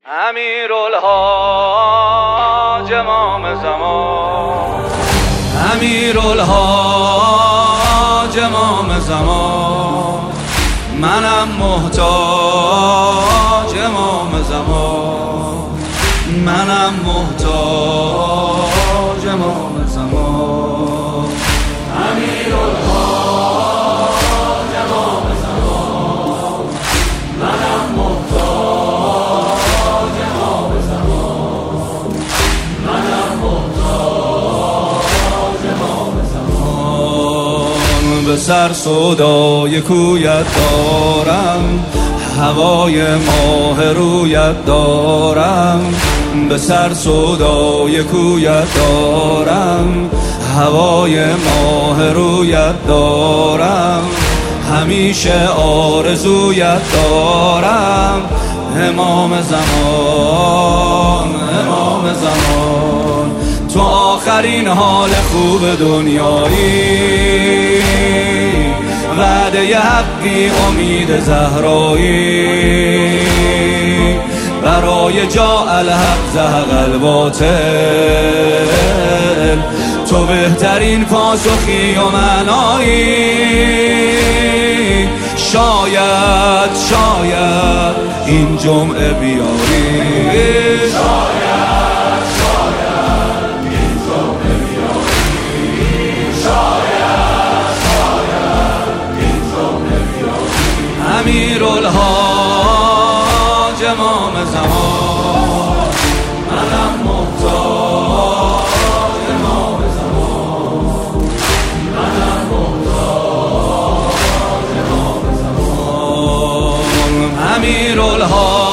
امیرالحاج امام زمان، امیرالحاج امام زمان، منم محتاج امام زمان، منم محتاج امام زمان. امیرالحاج امام زمان، منم محتاج امام زمان، منم محتاج امام زمان. به سر سودای کویت دارم، هوای ماه رویت دارم، به سر سودای کویت دارم، هوای ماه رویت دارم، همیشه آرزویت دارم، امام زمان، امام زمان. تو آخرین حال خوب دنیایی، وعده حقی، امید زهرایی، برای جا الحق زهق الباطل، تو بهترین پاسخی و معنایی. شاید شاید این جمعه بیاری، شاید شاید این جمعه بیاری، شاید شاید این جمعه بیاری. امیرالحاج امام زمان، منم محتاج امام زمان، منم محتاج امام زمان. امیرالحاج